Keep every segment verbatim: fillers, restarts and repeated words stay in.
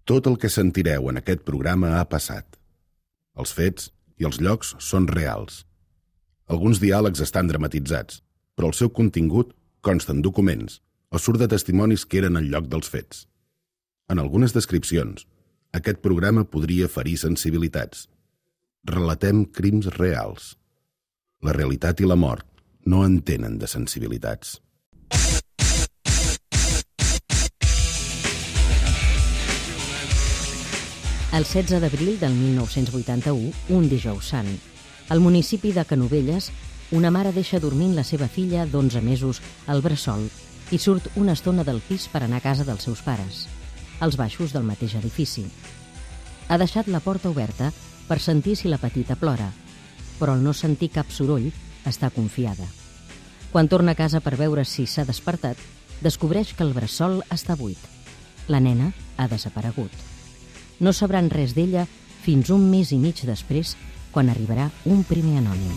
Tot el que sentireu en aquest programa ha passat. Els fets i els llocs són reals. Alguns diàlegs estan dramatitzats, però el seu contingut consta en documents o surt de testimonis que eren al lloc dels fets. En algunes descripcions, aquest programa podria ferir sensibilitats. Relatem crims reals. La realitat i la mort no entenen de sensibilitats. El setze d'abril del mil nou-cents vuitanta-u, un dijous sant, al municipi de Canovelles, una mare deixa dormint la seva filla d'onze mesos al bressol i surt una estona del pis per anar a casa dels seus pares, als baixos del mateix edifici. Ha deixat la porta oberta per sentir si la petita plora, però al no sentir cap soroll està confiada. Quan torna a casa per veure si s'ha despertat, descobreix que el bressol està buit. La nena ha desaparegut. No sabran res d'ella fins un mes i mig després, quan arribarà un primer anònim.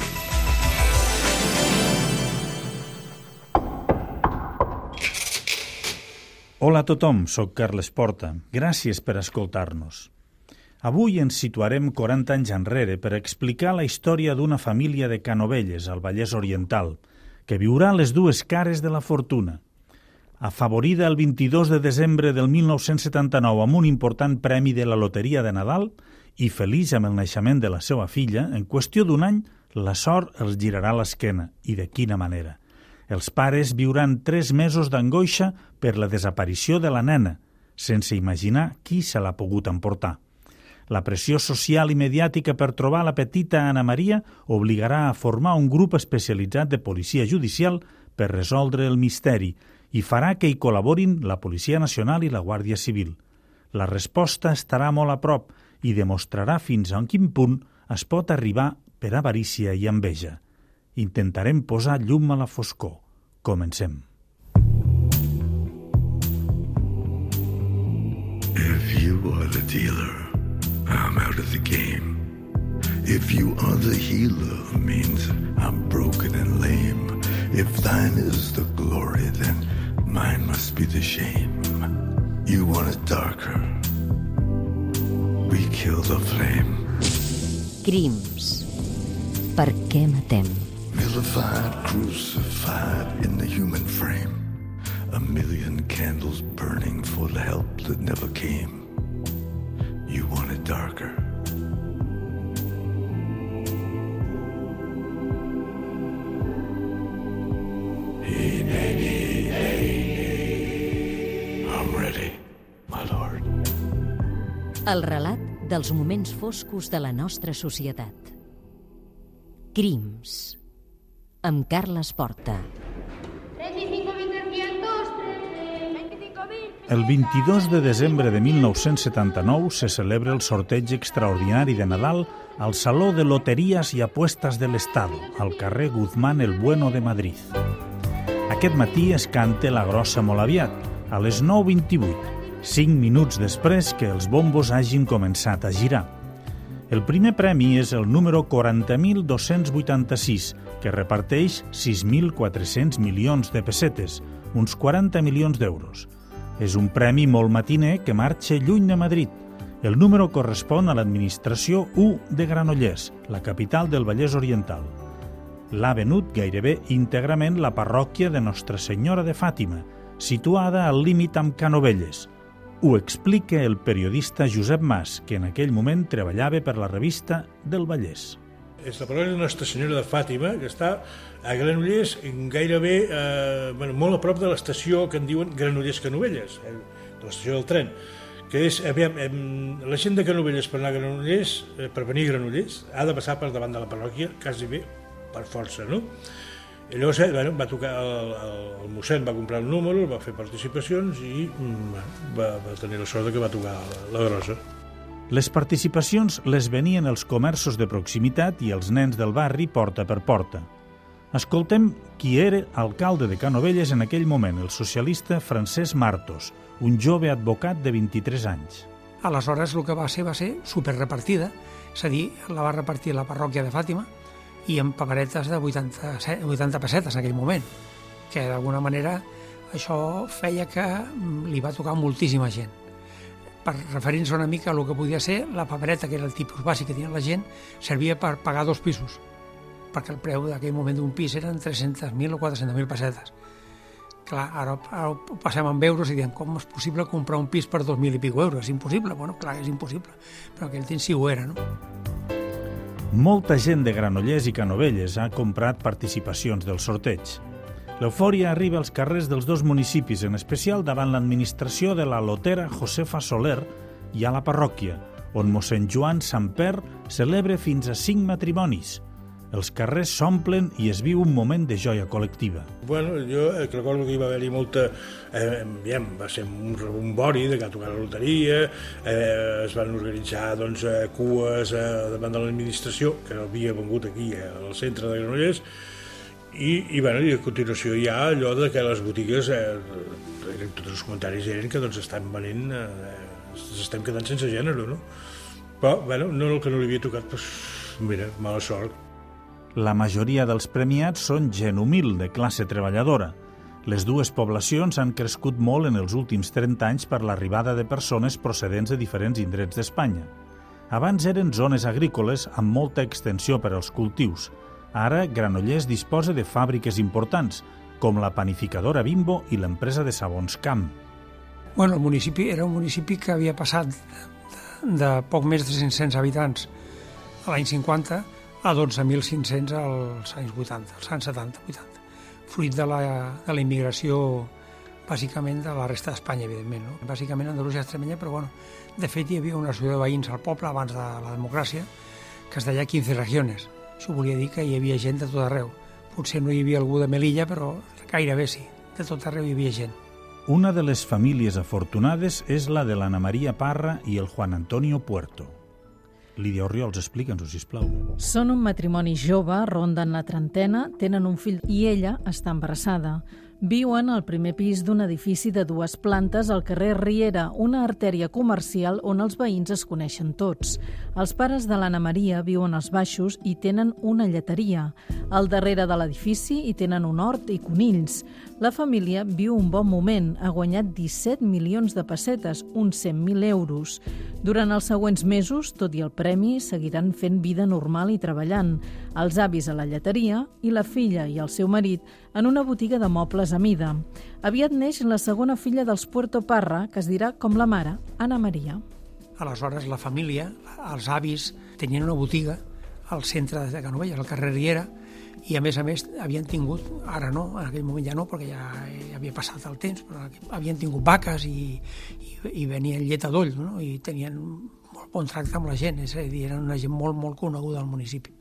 Hola a tothom, soc Carles Porta. Gràcies per escoltar-nos. Avui ens situarem quaranta anys enrere per explicar la història d'una família de Canovelles, al Vallès Oriental, que viurà les dues cares de la fortuna. Afavorida el vint-i-dos de desembre del mil nou-cents setanta-nou amb un important premi de la loteria de Nadal i feliç amb el naixement de la seva filla, en qüestió d'un any la sort els girarà l'esquena, i de quina manera. Els pares viuran tres mesos d'angoixa per la desaparició de la nena, sense imaginar qui se l'ha pogut emportar. La pressió social i mediàtica per trobar la petita Anna Maria obligarà a formar un grup especialitzat de policia judicial per resoldre el misteri i farà que hi col·laborin la Policia Nacional i la Guàrdia Civil. La resposta estarà molt a prop i demostrarà fins a quin punt es pot arribar per avarícia i enveja. Intentarem posar llum a la foscor. Comencem. If you are the dealer, I'm out of the game. If you are the healer, means I'm broken and lame. If thine is the glory, then mine must be the shame. You want it darker. We kill the flame. Crims. Per què matem? Vilified, crucified in the human frame. A million candles burning for the help that never came. You want it darker. Hey, hey, hey, I'm ready, my lord. El relat dels moments foscos de la nostra societat. Crims. Amb Carles Porta. El vint-i-dos de desembre de mil nou-cents setanta-nou se celebra el sorteig extraordinari de Nadal al Saló de Loterías y Apuestas del Estado, al carrer Guzmán el Bueno de Madrid. Aquest matí es canta la grossa molt aviat, a les nou vint-i-vuit, cinc minuts després que els bombos hagin començat a girar. El primer premi és el número quaranta mil dos-cents vuitanta-sis, que reparteix sis mil quatre-cents milions de pessetes, uns quaranta milions d'euros. És un premi molt matiner que marxa lluny de Madrid. El número correspon a l'administració u de Granollers, la capital del Vallès Oriental. L'ha venut gairebé íntegrament la parròquia de Nostra Senyora de Fàtima, situada al límit amb Canovelles. Ho explica el periodista Josep Mas, que en aquell moment treballava per la revista del Vallès. És la parròquia de Nostra Senyora de Fàtima, que està a Granollers, gairebé eh, bueno, molt a prop de l'estació que en diuen Granollers-Canovelles, eh, de l'estació del tren, que és, aviam, eh, la gent de Canovelles per anar a Granollers, eh, per venir a Granollers, ha de passar per davant de la parròquia, quasi bé, per força, no? I llavors eh, bueno, va tocar el, el, el mossèn va comprar el número, va fer participacions i bueno, va, va tenir la sort que va tocar la, la grossa. Les participacions les venien els comerços de proximitat i els nens del barri porta per porta. Escoltem qui era alcalde de Canovelles en aquell moment, el socialista Francesc Martos, un jove advocat de vint-i-tres anys. Aleshores el que va ser va ser superrepartida, és a dir, la va repartir la parròquia de Fàtima i amb paperetes de vuitanta, vuitanta pessetes en aquell moment, que d'alguna manera això feia que li va tocar moltíssima gent. per referir-nos una mica a el que podia ser la papereta, que era el tipus bàsic que tenia la gent, servia per pagar dos pisos, perquè el preu d'aquell moment d'un pis eren tres-centes mil o quatre-centes mil pessetes. Clar, ara, ara ho passem en euros i diem, com és possible comprar un pis per dos mil i pico euros? És impossible. Bueno, clar, és impossible, però aquell temps sí ho era, no? Molta gent de Granollers i Canovelles ha comprat participacions del sorteig. L'eufòria arriba als carrers dels dos municipis, en especial davant l'administració de la lotera Josefa Soler i a la parròquia, on mossèn Joan Samper celebra fins a cinc matrimonis. Els carrers s'omplen i es viu un moment de joia col·lectiva. Bueno, jo eh, recordo que hi va haver-hi molta... Eh, aviam, va ser un rebombori de que va tocar la loteria, eh, es van organitzar doncs, eh, cues eh, davant de l'administració, que havia vengut aquí eh, al centre de Granollers, i, i, bueno, i a continuació hi ha allò de que les botigues, eh, eren, tots els comentaris eren que doncs, estan venent, eh, estem quedant sense gènere, no? Però, bueno, no, el que no li havia tocat, doncs, mira, mala sort. La majoria dels premiats són gent humil, de classe treballadora. Les dues poblacions han crescut molt en els últims trenta anys per l'arribada de persones procedents de diferents indrets d'Espanya. Abans eren zones agrícoles amb molta extensió per als cultius. Ara, Granollers disposa de fàbriques importants, com la panificadora Bimbo i l'empresa de sabons Camp. Bueno, el municipi era un municipi que havia passat de, de poc més de cinc-cents habitants a l'any cinquanta a dotze mil cinc-cents als anys vuitanta, als anys setanta vuitanta, fruit de la, de la immigració bàsicament de la resta d'Espanya, evidentment, no? Bàsicament Andalusia i Extremenya, però bueno, de fet hi havia una associació de veïns al poble abans de la democràcia que es deia quinze regiones. Això volia dir que hi havia gent de tot arreu. Potser no hi havia algú de Melilla, però gairebé sí, de tot arreu hi havia gent. Una de les famílies afortunades és la de l'Anna Maria Parra i el Juan Antonio Puerto. Lídia Orriols, explica'ns-ho, sisplau. Són un matrimoni jove, ronden la trentena, tenen un fill i ella està embarassada. Viuen al primer pis d'un edifici de dues plantes al carrer Riera, una artèria comercial on els veïns es coneixen tots. Els pares de l'Anna Maria viuen als baixos i tenen una lleteria. Al darrere de l'edifici hi tenen un hort i conills. La família viu un bon moment, ha guanyat disset milions de pessetes, uns cent mil euros. Durant els següents mesos, tot i el premi, seguiran fent vida normal i treballant. Els avis a la lleteria i la filla i el seu marit en una botiga de mobles a mida. Aviat neix la segona filla dels Puerto Parra, que es dirà com la mare, Anna Maria. Aleshores, la família, els avis, tenien una botiga al centre de Canovelles, al carrer Riera, i a més a més havien tingut, ara no, en aquell moment ja no, perquè ja, ja havia passat el temps, però havien tingut vaques i, i, i venien llet a doll, no? I tenien molt bon tracte amb la gent, és a dir, eren una gent molt, molt coneguda al municipi.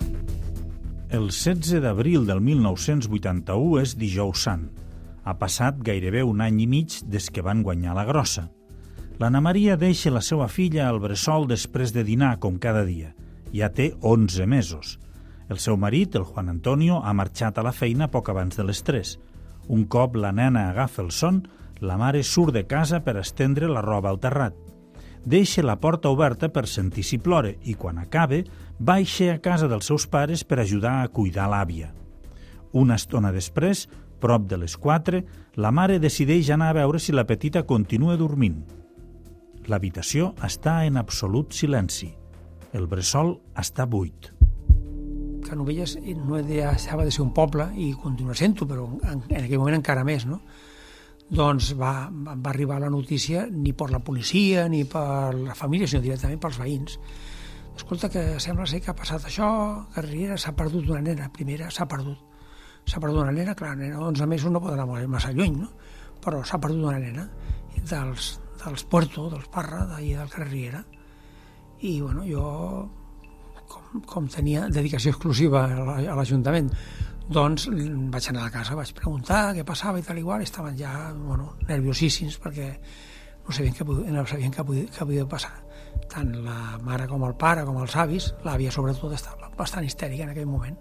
El setze d'abril del mil nou-cents vuitanta-u és dijous sant. Ha passat gairebé un any i mig des que van guanyar la grossa. L'Anna Maria deixa la seva filla al bressol després de dinar, com cada dia. Ja té onze mesos. El seu marit, el Juan Antonio, ha marxat a la feina poc abans de les tres. Un cop la nena agafa el son, la mare surt de casa per estendre la roba al terrat. Deixa la porta oberta per sentir si plora i, quan acabe, baixa a casa dels seus pares per ajudar a cuidar l'àvia. Una estona després, prop de les quatre, la mare decideix anar a veure si la petita continua dormint. L'habitació està en absolut silenci. El bressol està buit. Canovelles no deixava de ser un poble i continua sent-ho, però en, en aquell moment encara més, no? Doncs va, va arribar la notícia ni per la policia ni per la família, sinó directament pels veïns. Escolta, que sembla ser que ha passat això, que a Riera s'ha perdut una nena, primera s'ha perdut. S'ha perdut una nena, clar, nena onze mesos no pot anar massa lluny, no? Però s'ha perdut una nena dels, dels Puerto, dels Parra, d'ahir del carrer Riera. I, bueno, jo, com, com tenia dedicació exclusiva a l'Ajuntament, doncs vaig anar a la casa, vaig preguntar què passava i tal igual, estaven ja, bueno, nerviosíssims perquè no sabien què, no sabien què, podia, què podia passar. Tant la mare com el pare, com els avis, l'àvia sobretot estava bastant histèrica en aquell moment.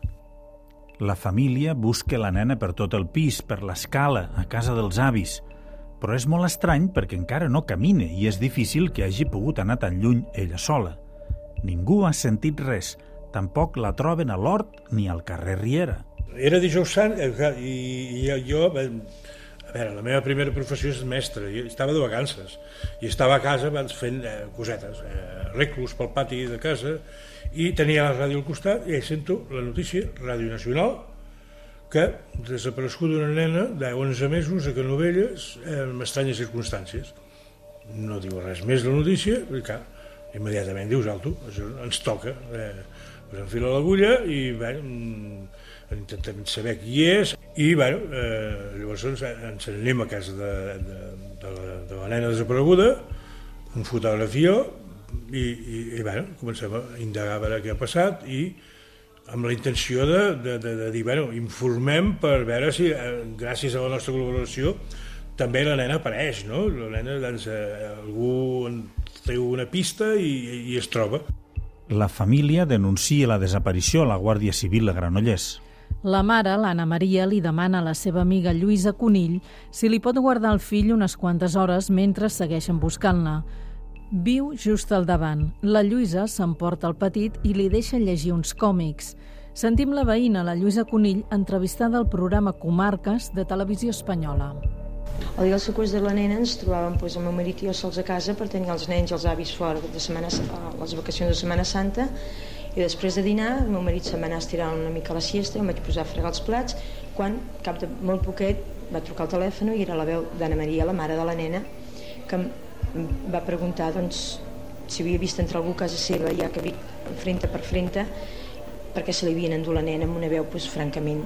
La família busca la nena per tot el pis, per l'escala, a casa dels avis. Però és molt estrany perquè encara no camina i és difícil que hagi pogut anar tan lluny ella sola. Ningú ha sentit res, tampoc la troben a l'hort ni al carrer Riera. Era dijous sant i, i jo, A veure, la meva primera professió és mestre, i estava de vacances, i estava a casa fent eh, cosetes, eh, reclus pel pati de casa, i tenia la ràdio al costat, i sento la notícia, Ràdio Nacional, que desaparegut una nena d'onze mesos a Canovelles en estranyes circumstàncies. No diu res més la notícia, i clar, immediatament dius, alto, ens toca, eh, ens enfila l'agulla i bé, intentem saber qui és, i bé, eh, llavors ens, ens anem a casa de, de, de, la, de la nena desapareguda, un fotografia, i, i, i bé, comencem a indagar a veure què ha passat, i amb la intenció de, de, de, de dir, bueno, informem per veure si, eh, gràcies a la nostra col·laboració, també la nena apareix, no? La nena, doncs, eh, algú treu una pista i, i es troba. La família denuncia la desaparició a la Guàrdia Civil a Granollers. La mare, l'Anna Maria, li demana a la seva amiga Lluïsa Conill si li pot guardar el fill unes quantes hores mentre segueixen buscant-la. Viu just al davant. La Lluïsa s'emporta el petit i li deixa llegir uns còmics. Sentim la veïna, la Lluïsa Conill, entrevistada al programa Comarques de Televisió Espanyola. El dia del seqüestre de la nena ens trobàvem doncs, el meu marit i jo sols a casa per tenir els nens i els avis fora de setmana, les vacacions de Setmana Santa, i després de dinar el meu marit se'n va anar a estirar una mica la siesta i em vaig posar a fregar els plats quan, cap de molt poquet, va trucar al telèfon i era la veu d'Anna Maria, la mare de la nena, que em va preguntar doncs, si havia vist entrar algú a casa seva, ja que vic frente per frente, perquè se li havien endut la nena amb una veu doncs, francament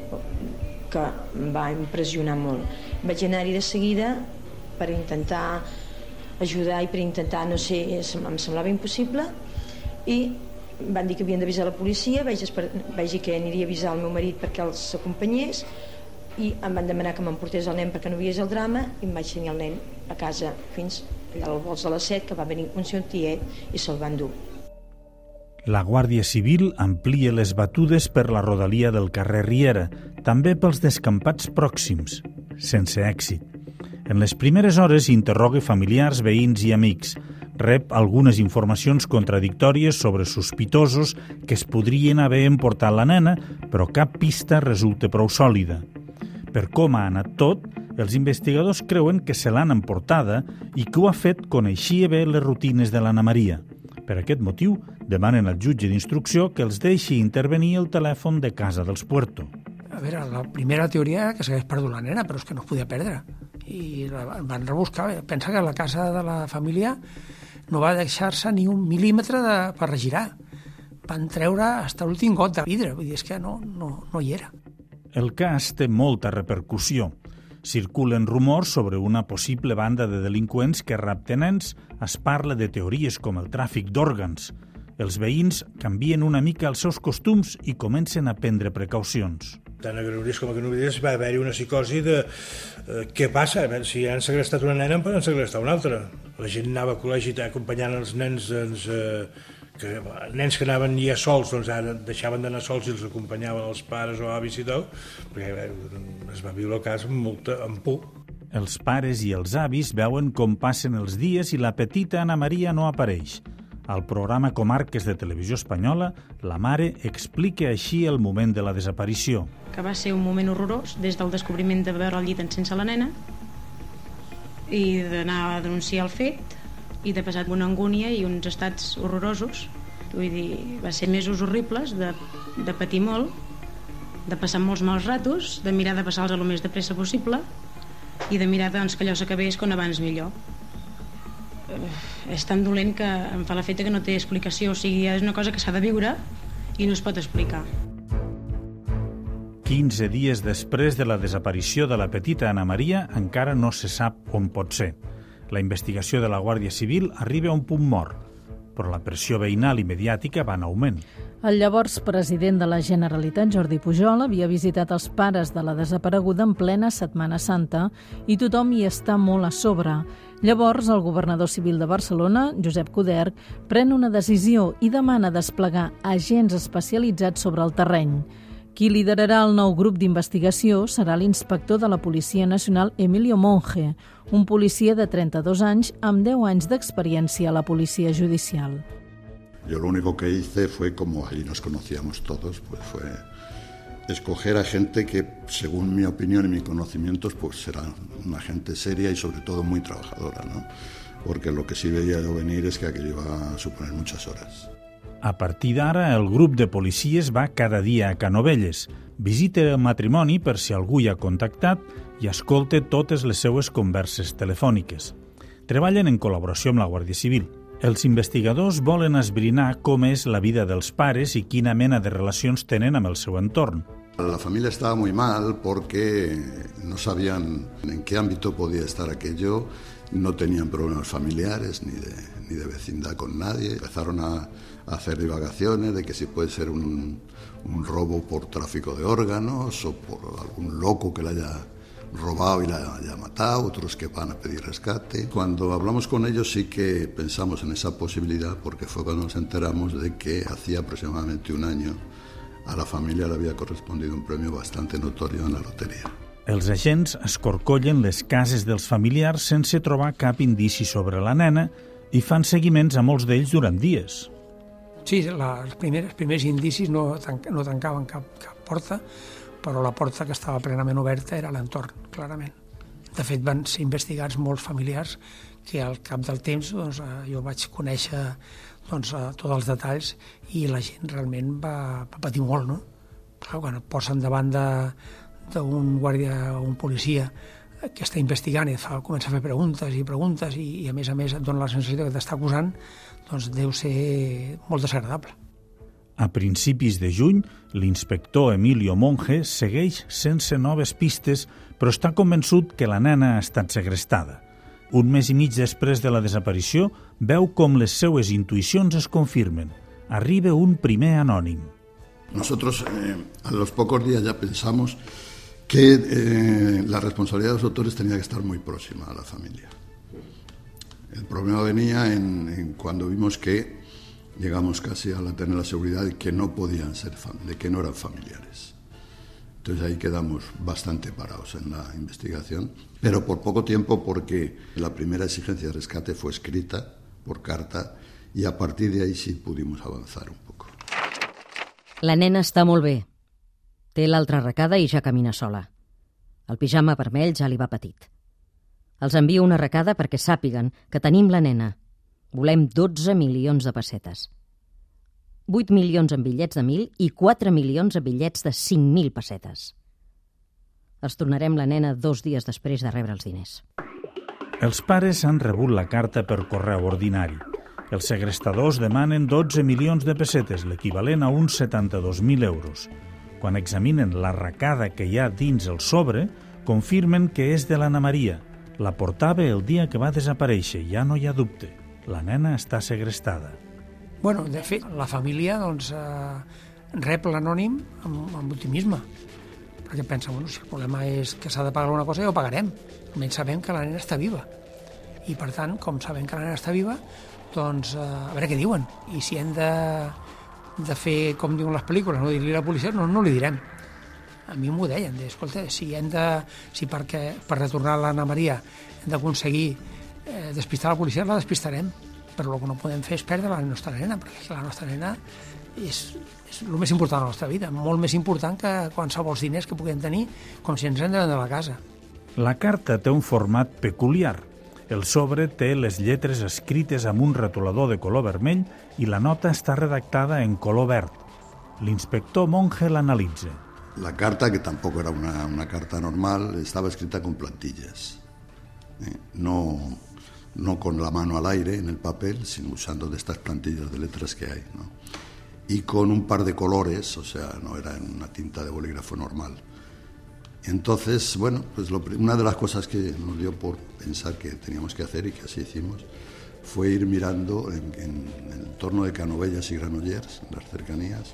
que em va impressionar molt. Vaig anar-hi de seguida per intentar ajudar i per intentar, no sé, em semblava impossible, i van dir que havien d'avisar la policia, vaig, vaig dir que aniria a avisar el meu marit perquè els acompanyés, i em van demanar que m'emportés el nen perquè no veiés el drama, i em vaig tenir el nen a casa fins allà al vols de les set, que va venir un seu tiet i se'l van dur. La Guàrdia Civil amplia les batudes per la rodalia del carrer Riera, també pels descampats pròxims, sense èxit. En les primeres hores interroga familiars, veïns i amics. Rep algunes informacions contradictòries sobre sospitosos que es podrien haver emportat la nena, però cap pista resulta prou sòlida. Per com ha anat tot, els investigadors creuen que se l'han emportada i que ho ha fet coneixia bé les rutines de l'Anna Maria. Per aquest motiu, demanen al jutge d'instrucció que els deixi intervenir el telèfon de casa dels Puerto. A veure, la primera teoria era que s'hagués perdut la nena, però és que no es podia perdre. I la van rebuscar. Pensa que la casa de la família no va deixar-se ni un mil·límetre de, per regirar. Van treure fins a l'últim got de vidre. Vull dir, és que no, no, no hi era. El cas té molta repercussió. Circulen rumors sobre una possible banda de delinqüents que rapten nens, es parla de teories com el tràfic d'òrgans. Els veïns canvien una mica els seus costums i comencen a prendre precaucions. Tant a Granollers com a Canovelles va haver-hi una psicosi de eh, què passa? Si han segrestat una nena en poden segrestar una altra. La gent anava a col·legi acompanyant els nens, doncs, eh, que, nens que anaven ja sols, doncs ara deixaven d'anar sols i els acompanyaven els pares o avis i tal, perquè bé, es va viure el cas amb molta amb por. Els pares i els avis veuen com passen els dies i la petita Anna Maria no apareix. Al programa Comarques de Televisió Espanyola, la mare explica així el moment de la desaparició. Que va ser un moment horrorós, des del descobriment de veure el llit sense la nena, i d'anar a denunciar el fet, i de passar una angúnia i uns estats horrorosos. Vull dir, va ser mesos horribles de, de patir molt, de passar molts mals ratos, de mirar de passar-los el més de pressa possible i de mirar doncs, que allò s'acabés com abans millor. És tan dolent que em fa l'efecte que no té explicació, o sigui, és una cosa que s'ha de viure i no es pot explicar. quinze dies després de la desaparició de la petita Anna Maria encara no se sap on pot ser. La investigació de la Guàrdia Civil arriba a un punt mort, però la pressió veïnal i mediàtica va en augment. El llavors president de la Generalitat, Jordi Pujol, havia visitat els pares de la desapareguda en plena Setmana Santa i tothom hi està molt a sobre. Llavors, el governador civil de Barcelona, Josep Coderch, pren una decisió i demana desplegar agents especialitzats sobre el terreny. Qui liderarà el nou grup d'investigació serà l'inspector de la Policia Nacional Emilio Monge, un policia de trenta-dos anys amb deu anys d'experiència a la policia judicial. Yo lo único que hice fue, como allí nos conocíamos todos, pues fue escoger a gente que, según mi opinión y mis conocimientos, pues será una gente seria y sobre todo muy trabajadora, ¿no? Porque lo que sí veía yo venir és que aquello iba a suponer muchas horas. A partir d'ara, el grup de policies va cada dia a Canovelles, visita el matrimoni per si algú hi ha contactat i escolta totes les seues converses telefòniques. Treballen en col·laboració amb la Guàrdia Civil. Els investigadors volen esbrinar com és la vida dels pares i quina mena de relacions tenen amb el seu entorn. La familia estaba muy mal porque no sabían en qué ámbito podía estar aquello, no tenían problemas familiares ni de, ni de vecindad con nadie. Empezaron a, a hacer divagaciones de que si puede ser un, un robo por tráfico de órganos o por algún loco que la haya robado y la haya matado, otros que van a pedir rescate. Cuando hablamos con ellos sí que pensamos en esa posibilidad porque fue cuando nos enteramos de que hacía aproximadamente un año a la família le havia correspondido un premi bastante notorio en la loteria. Els agents escorcollen les cases dels familiars sense trobar cap indici sobre la nena i fan seguiments a molts d'ells durant dies. Sí, la, els, primers, els primers indicis no, tanca, no tancaven cap, cap porta, però la porta que estava plenament oberta era l'entorn, clarament. De fet, van ser investigats molts familiars que al cap del temps doncs, jo vaig conèixer doncs, tots els detalls i la gent realment va, va patir molt, no? Clar, quan et posen davant d'un guàrdia o un policia que està investigant i fa, comença a fer preguntes i preguntes i, i a més a més et dona la sensació que t'està acusant, doncs deu ser molt desagradable. A principis de juny, l'inspector Emilio Monge segueix sense noves pistes, però està convençut que la nena ha estat segrestada. Un mes i mig després de la desaparició, veu com les seues intuïcions es confirmen. Arriba un primer anònim. Nosotros eh, a los pocos días ya pensamos que eh, la responsabilidad de los autores tenía que estar muy próxima a la familia. El problema venía en, en cuando vimos que llegamos casi a la, tener la seguridad de que no podían ser, de que no eran familiares. Entonces ahí quedamos bastante parados en la investigación, pero por poco tiempo porque la primera exigencia de rescate fue escrita por carta y a partir de ahí sí pudimos avanzar un poco. La nena està molt bé. Té l'altra arracada i ja camina sola. El pijama vermell ja li va petit. Els envio una arracada perquè sàpiguen que tenim la nena. Volem dotze milions de pessetes. vuit milions en bitllets de mil i quatre milions en bitllets de cinc mil pessetes. Els tornarem la nena dos dies després de rebre els diners. Els pares han rebut la carta per correu ordinari. Els segrestadors demanen dotze milions de pessetes, l'equivalent a uns setanta-dos mil euros. Quan examinen l'arracada que hi ha dins el sobre, confirmen que és de l'Anna Maria. La portava el dia que va desaparèixer, ja no hi ha dubte. La nena està segrestada. Bueno, de fet, la família doncs, eh, rep l'anònim amb, amb optimisme, perquè pensa, bueno, si el problema és que s'ha de pagar alguna cosa, ja ho pagarem. Almenys sabem que la nena està viva. I, per tant, com sabem que la nena està viva, doncs, eh, a veure què diuen. I si hem de, de fer, com diuen les pel·lícules, no dir-li a la policia, no, no li direm. A mi m'ho deien, de, escolta, si hem de, si perquè, per retornar l'Anna Maria hem d'aconseguir eh, despistar la policia, la despistarem. Però el que no podem fer és perdre la nostra nena, perquè la nostra nena és, és el més important de la nostra vida, molt més important que qualsevol diners que puguem tenir, com si ens hem de vendre la casa. La carta té un format peculiar. El sobre té les lletres escrites amb un retolador de color vermell i la nota està redactada en color verd. L'inspector Monge l'analitza. La carta, que tampoco era una, una carta normal, estaba escrita con plantillas. Eh, no... no con la mano al aire en el papel, sino usando de estas plantillas de letras que hay, ¿no? Y con un par de colores, o sea, no era en una tinta de bolígrafo normal. Entonces, bueno, pues lo, una de las cosas que nos dio por pensar que teníamos que hacer y que así hicimos fue ir mirando en, en, en el entorno de Canovelles y Granollers, en las cercanías,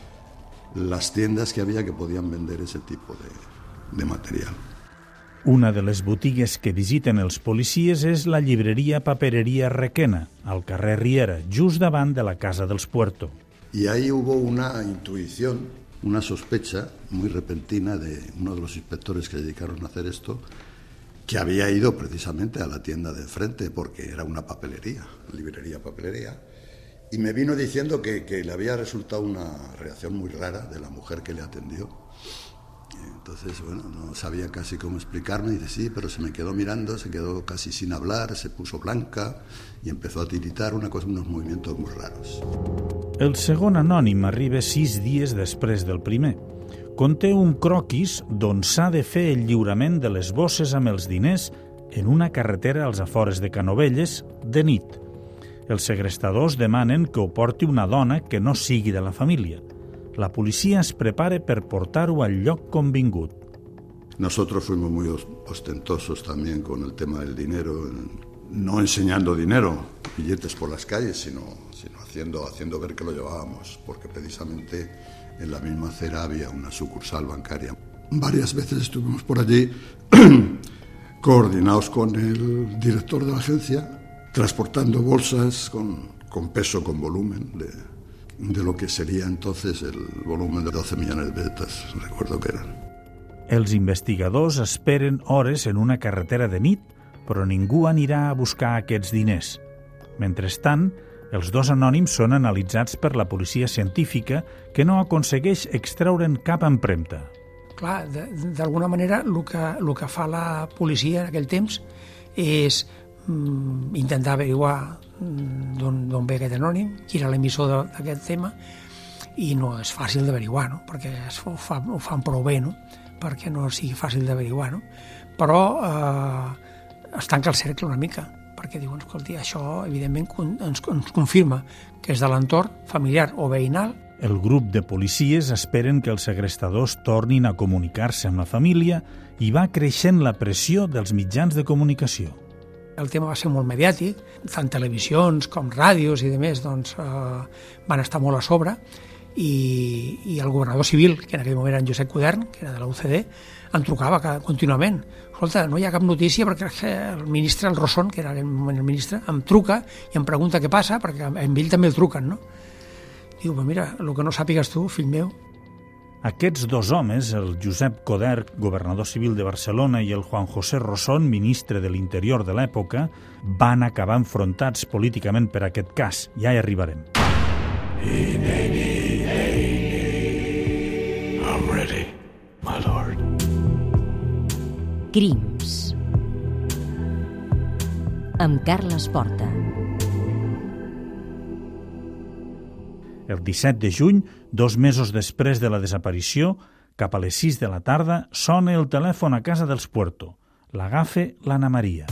las tiendas que había que podían vender ese tipo de, de material. Una de les botigues que visiten els policies és la llibreria Paperería Requena, al carrer Riera, just davant de la Casa dels Puerto. Y ahí hubo una intuición, una sospecha muy repentina de uno de los inspectores que dedicaron a hacer esto, que había ido precisamente a la tienda de enfrente porque era una papelería, librería papelería, Y me vino diciendo que, que le había resultado una reacción muy rara de la mujer que le atendió. Entonces, bueno, no sabía casi cómo explicarme. Dice, sí, pero se me quedó mirando, se quedó casi sin hablar, se puso blanca y empezó a tiritar, una cosa, unos movimientos muy raros. El segon anònim arriba sis dies després del primer. Conté un croquis d'on s'ha de fer el lliurament de les bosses amb els diners en una carretera als afores de Canovelles de nit. Els segrestadors demanen que ho porti una dona que no sigui de la família. La policía es prepara per portar-ho al lloc convingut. Nosotros fuimos muy ostentosos también con el tema del dinero, no enseñando dinero, billetes por las calles, sino, sino haciendo, haciendo ver que lo llevábamos, porque precisamente en la misma acera había una sucursal bancaria. Varias veces estuvimos por allí coordinados con el director de la agencia, transportando bolsas con, con peso, con volumen de... de lo que sería entonces el volumen de doce millones de pesetas, recuerdo que eran. Els investigadors esperen hores en una carretera de nit, però ningú anirà a buscar aquests diners. Mentrestant, els dos anònims són analitzats per la policia científica, que no aconsegueix extreure'n cap empremta. Clar, d'alguna manera, el que, el que fa la policia en aquell temps és mm, intentar averiguar d'on ve aquest anònim, qui era l'emissor d'aquest tema, i no és fàcil d'averiguar, no? Perquè ho, fa, ho fan prou bé, no? Perquè no sigui fàcil d'averiguar, no? Però eh, es tanca el cercle una mica, perquè diuen, escolti, això evidentment ens, ens confirma que és de l'entorn familiar o veïnal. El grup de policies esperen que els segrestadors tornin a comunicar-se amb la família i va creixent la pressió dels mitjans de comunicació. El tema va ser molt mediàtic, tant televisions com ràdios i demés doncs, eh, van estar molt a sobre, i, i el governador civil, que en aquell moment era en Josep Codern, que era de la U C D, em trucava contínuament. Escolta, no hi ha cap notícia perquè el ministre, el Rosson, que era en aquell moment el ministre, em truca i em pregunta què passa, perquè a ell també el truquen, no? Diu, mira, el que no sàpigues tu, fill meu. Aquests dos homes, el Josep Codern, governador civil de Barcelona, i el Juan José Rosson, ministre de l'Interior de l'època, van acabar enfrontats políticament per aquest cas. Ja hi arribarem. I'm ready, my lord. Crims. Amb Carles Porta. El disset de juny, dos mesos després de la desaparició, cap a les sis de la tarda, sona el telèfon a casa dels Puerto. L'agafa l'Anna Maria.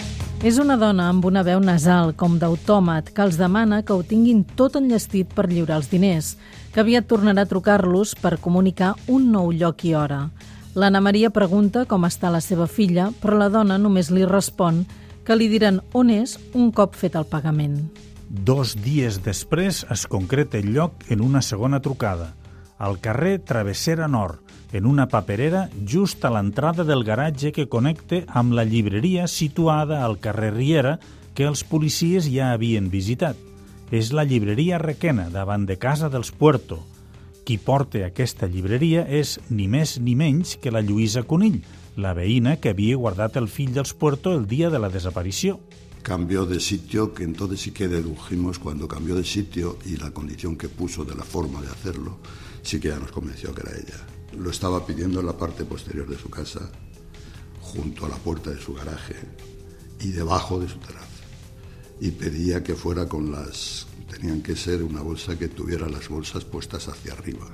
És una dona amb una veu nasal, com d'autòmat, que els demana que ho tinguin tot enllestit per lliurar els diners, que aviat tornarà a trucar-los per comunicar un nou lloc i hora. L'Anna Maria pregunta com està la seva filla, però la dona només li respon que li diran on és un cop fet el pagament. Dos dies després es concreta el lloc en una segona trucada, al carrer Travessera Nord, en una paperera just a l'entrada del garatge que connecta amb la llibreria situada al carrer Riera que els policies ja havien visitat. És la llibreria Requena, davant de casa dels Puerto. Qui porta aquesta llibreria és ni més ni menys que la Lluïsa Conill, la veïna que havia guardat el fill dels Puerto el dia de la desaparició. Cambió de sitio, que entonces sí que dedujimos cuando cambió de sitio y la condición que puso de la forma de hacerlo, sí que ya nos convenció que era ella. Lo estaba pidiendo en la parte posterior de su casa, junto a la puerta de su garaje y debajo de su terraza. Y pedía que fuera con las... tenían que ser una bolsa que tuviera las bolsas puestas hacia arriba.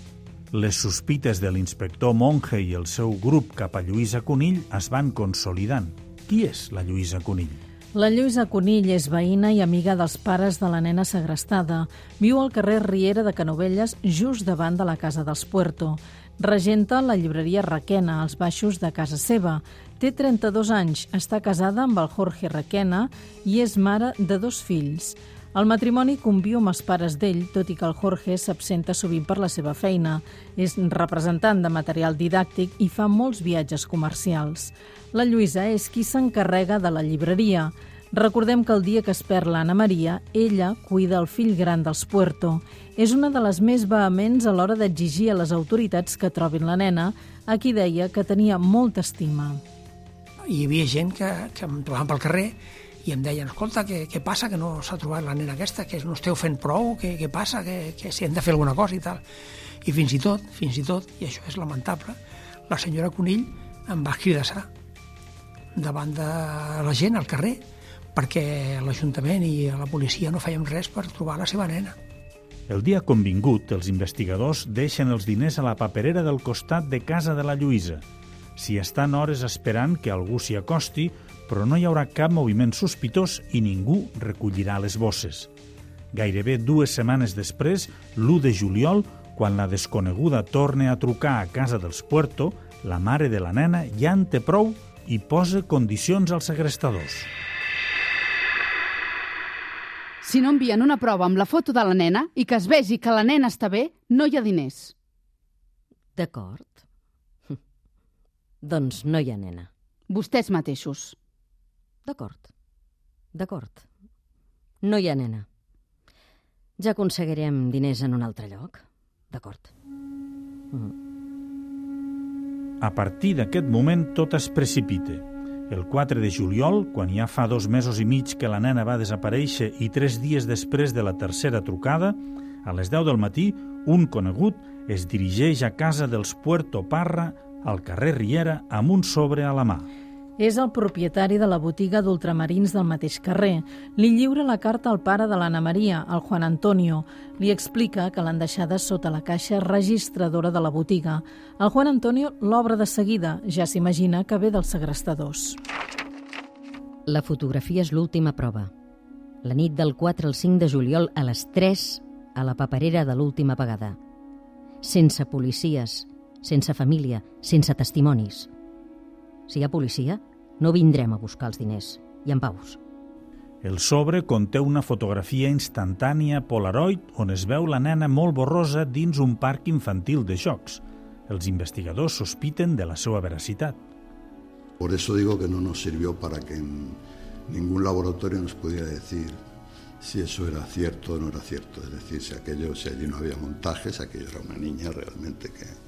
Les sospites de l'inspector Monge i el seu grup cap a Lluïsa Conill es van consolidant. Qui és la Lluïsa Conill? La Lluïsa Conill és veïna i amiga dels pares de la nena segrestada. Viu al carrer Riera de Canovelles, just davant de la casa dels Puerto. Regenta la llibreria Requena, als baixos de casa seva. Té trenta-dos anys, està casada amb el Jorge Requena i és mare de dos fills. El matrimoni conviu amb els pares d'ell, tot i que el Jorge s'absenta sovint per la seva feina. És representant de material didàctic i fa molts viatges comercials. La Lluïsa és qui s'encarrega de la llibreria. Recordem que el dia que es perd l'Anna Maria, ella cuida el fill gran dels Puerto. És una de les més vehements a l'hora d'exigir a les autoritats que trobin la nena, a qui deia que tenia molta estima. Hi havia gent que, que em trobaven pel carrer i em deien, escolta, què, què passa, que no s'ha trobat la nena aquesta, que no esteu fent prou, què, què passa, que, que si hem de fer alguna cosa i tal. I fins i tot, fins i tot, i això és lamentable, la senyora Conill em va escridassar davant de la gent al carrer perquè l'Ajuntament i la policia no feien res per trobar la seva nena. El dia convingut, els investigadors deixen els diners a la paperera del costat de casa de la Lluïsa. S'hi estan hores esperant que algú s'hi acosti, però no hi haurà cap moviment sospitós i ningú recollirà les bosses. Gairebé dues setmanes després, l'u de juliol, quan la desconeguda torna a trucar a casa dels Puerto, la mare de la nena ja en té prou i posa condicions als segrestadors. Si no envien una prova amb la foto de la nena i que es vegi que la nena està bé, no hi ha diners. D'acord. Doncs no hi ha nena. Vostès mateixos. D'acord. D'acord. No hi ha nena. Ja aconseguirem diners en un altre lloc. D'acord. Mm. A partir d'aquest moment tot es precipita. El quatre de juliol, quan ja fa dos mesos i mig que la nena va desaparèixer i tres dies després de la tercera trucada, a les deu del matí, un conegut es dirigeix a casa dels Puerto Parra, al carrer Riera, amb un sobre a la mà. És el propietari de la botiga d'ultramarins del mateix carrer. Li lliura la carta al pare de l'Anna Maria, el Juan Antonio. Li explica que l'han deixada sota la caixa registradora de la botiga. El Juan Antonio l'obre de seguida. Ja s'imagina que ve dels segrestadors. La fotografia és l'última prova. La nit del quatre al cinc de juliol a les tres a la paperera de l'última vegada. Sense policies, sense família, sense testimonis. Si hi ha policia, no vindrem a buscar els diners, i en paus. El sobre conté una fotografia instantània Polaroid on es veu la nena molt borrosa dins un parc infantil de jocs. Els investigadors sospiten de la seva veracitat. Por eso digo que no nos sirvió para que en ningún laboratorio nos pudiera decir si eso era cierto o no era cierto. Es decir, si aquello, si allí no había montajes, aquello era una niña realmente que...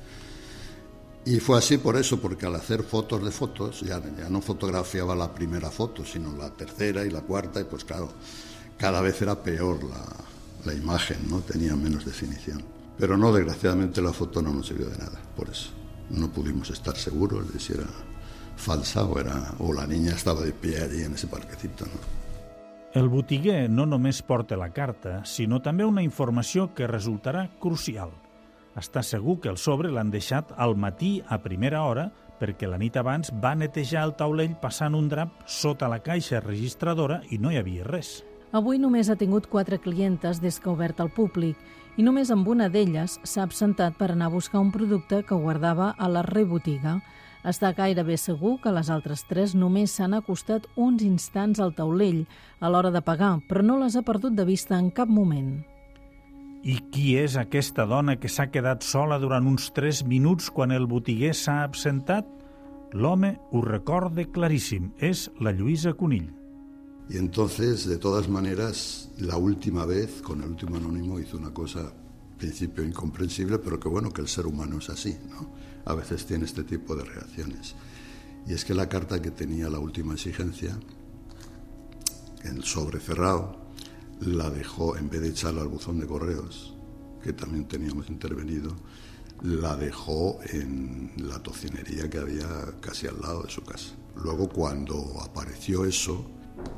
Y fue así por eso, porque al hacer fotos de fotos, ya, ya no fotografiaba la primera foto, sino la tercera y la cuarta, y pues claro, cada vez era peor la, la imagen, ¿no? Tenía menos definición. Pero no, desgraciadamente la foto no nos sirvió de nada, por eso. No pudimos estar seguros de si era falsa o, era, o la niña estaba de pie allí en ese parquecito, ¿no? El botiguer no només porta la carta, sinó també una informació que resultarà crucial. Està segur que el sobre l'han deixat al matí a primera hora perquè la nit abans va netejar el taulell passant un drap sota la caixa registradora i no hi havia res. Avui només ha tingut quatre clientes des que ha obert al públic i només amb una d'elles s'ha absentat per anar a buscar un producte que guardava a la rebotiga. Està gairebé segur que les altres tres només s'han acostat uns instants al taulell a l'hora de pagar, però no les ha perdut de vista en cap moment. I qui és aquesta dona que s'ha quedat sola durant uns tres minuts quan el botiguer s'ha absentat? L'home ho recorda claríssim, és la Lluïsa Conill. Y entonces, de todas maneras, la última vez, con el último anónimo, hizo una cosa, al principio incomprensible, pero que bueno, que el ser humano es así, ¿no? A veces tiene este tipo de reacciones. Y es que la carta que tenía la última exigencia, el sobre cerrado, la dejó, en vez de echarla al buzón de correos, que también teníamos intervenido, la dejó en la tocinería que había casi al lado de su casa. Luego, cuando apareció eso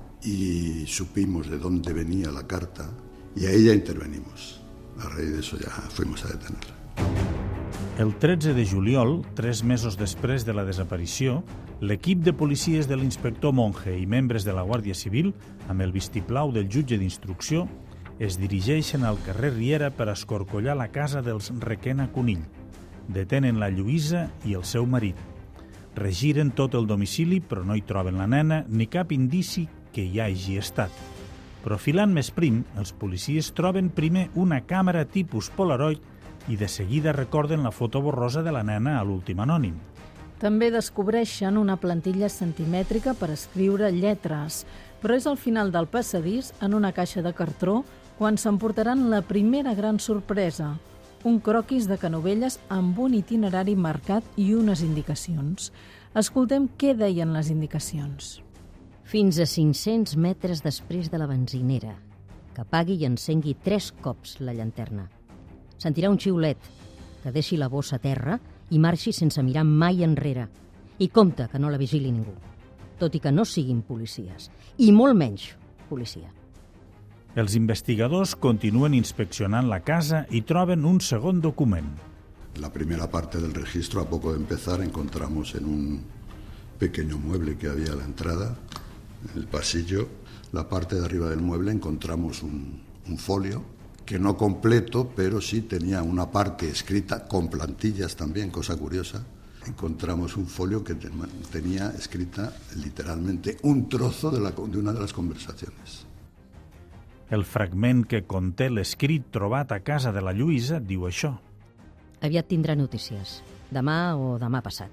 y supimos de dónde venía la carta, y ahí ya intervenimos. A raíz de eso ya fuimos a detenerla. El tretze de juliol, tres mesos després de la desaparició, l'equip de policies de l'inspector Monge i membres de la Guàrdia Civil, amb el vistiplau del jutge d'instrucció, es dirigeixen al carrer Riera per escorcollar la casa dels Requena Conill. Detenen la Lluïsa i el seu marit. Regiren tot el domicili, però no hi troben la nena ni cap indici que hi hagi estat. Però filant més prim, els policies troben primer una càmera tipus Polaroid i de seguida recorden la foto borrosa de la nena a l'últim anònim. També descobreixen una plantilla centimètrica per escriure lletres, però és al final del passadís, en una caixa de cartró, quan s'emportaran la primera gran sorpresa, un croquis de Canovelles amb un itinerari marcat i unes indicacions. Escoltem què deien les indicacions. fins a cinc-cents metres després de la benzinera, que apagui i encengui tres cops la llanterna. Sentirà un xiulet, que deixi la bossa a terra i marxi sense mirar mai enrere. I compte que no la vigili ningú, tot i que no siguin policies, i molt menys policia. Els investigadors continuen inspeccionant la casa i troben un segon document. La primera parte del registro, a poco de empezar, encontramos en un pequeño mueble que había a la entrada, en el pasillo, la parte de arriba del mueble encontramos un, un folio, que no completo, pero sí tenía una parte escrita con plantillas también, cosa curiosa. Encontramos un folio que tenía escrita literalmente un trozo de, la, de una de las conversaciones. El fragment que conté l'escrit trobat a casa de la Lluïsa diu això. Aviat tindrà notícies, demà o demà passat.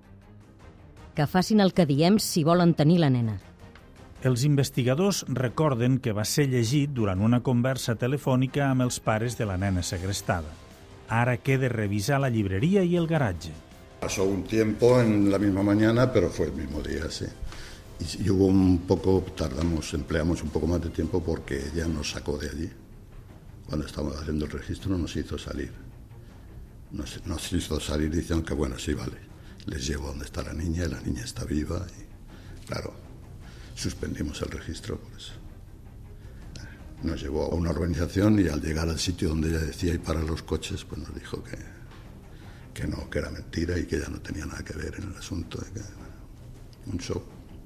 Que facin el que diem si volen tenir la nena. Els investigadors recorden que va ser llegit durant una conversa telefònica amb els pares de la nena segrestada. Ara queda revisar la llibreria i el garatge. Pasó un tiempo en la misma mañana, pero fue el mismo día, sí. Y, y hubo un poco, tardamos, empleamos un poco más de tiempo porque ella nos sacó de allí. Cuando estábamos haciendo el registro nos hizo salir. Nos, nos hizo salir diciendo que bueno, sí, vale, les llevo donde está la niña y la niña está viva. Y claro, suspendimos el registro por eso. Nos llevó a una urbanización y al llegar al sitio donde ella decía ir para los coches, pues nos dijo que, que no, que era mentira y que ella no tenía nada que ver en el asunto, que era un show.